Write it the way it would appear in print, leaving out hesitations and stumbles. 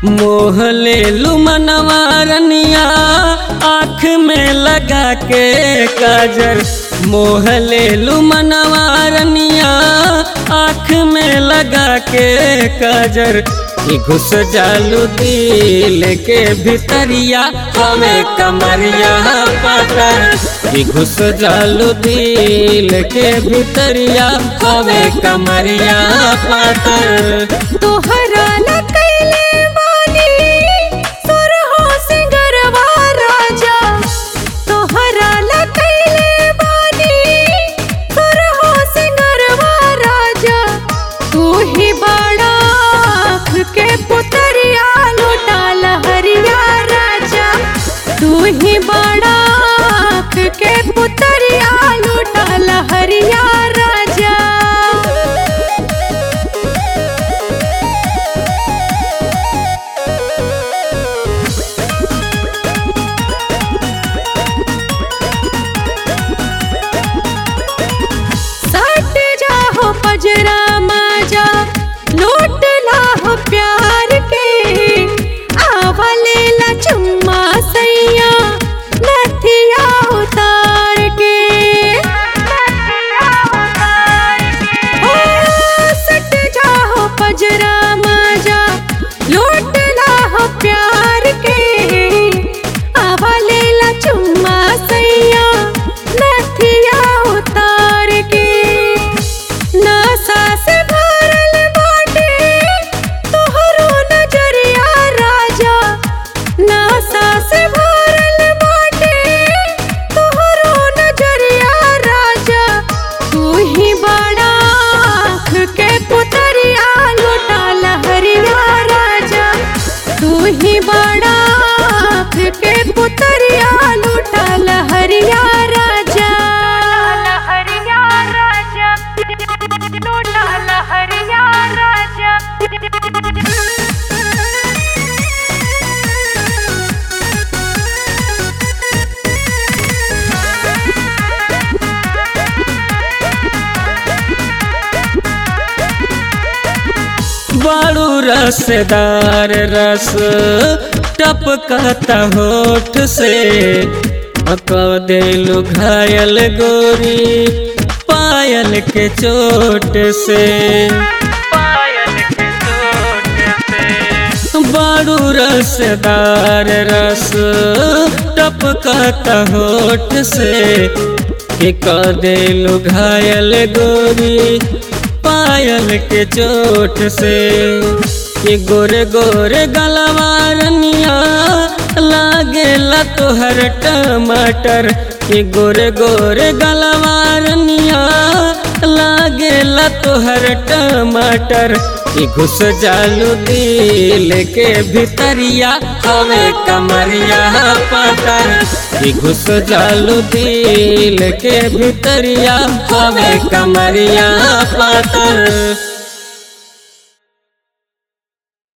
मोह ले लू मनवा रनिया आँख में लगा के काजर। मोह ले लू मनवा रनिया आँख में लगा के काजर। घुस जालू दिल के भितरिया हमें कमरिया पातर। घुस जालू दिल के भितरिया हमें कमरिया पातर। तोहरा न कैले बानी सुरहो सिंगरवा राजा। तोहरा न कैले बानी सुरहो सिंगरवा राजा। तू ही बड़ा आँख के पुतरिया लूटा लहरिया राजा। तू ही बड़ा आँख के पुतरिया लूटा लहरिया राजा। सट जाहो पजरा माजा लूट लाहो प्यार के। आवले ला चुम्मा सैया नथिया उतार के। ओ सट जाहो पजरा माजा लूट लाहो प्यार के। आवले ला चुम्मा सैया नथिया उतार के। नासा से भरल बाटे तोहरो नजरिया राजा। नासा से भरल बाटे तोहरो नजरिया राजा। तू ही बड़ा आँख के पुतरिया लूटा लहरिया राजा। तू ही बड़ा आँख के पुतरिया लूटा लहरिया राजा। लहरिया राजा लूटा लहरिया राजा। बाड़ू रसदार रस टपकता होठ से। देलू घायल गोरी पायल के चोट से। बाड़ू रसदार रस टपकता होठ से। देलू घायल गोरी पायल के चोट से। गोरे गोरे गलवा रनिया लागेला तोहर टमाटर। गोरे गोरे गलवा रनिया लागेला तोहर टमाटर। घुस जालू दिल के भितरिया हमें कमरिया पातर। घुस जालू दिल के भितरिया हमें कमरिया पातर।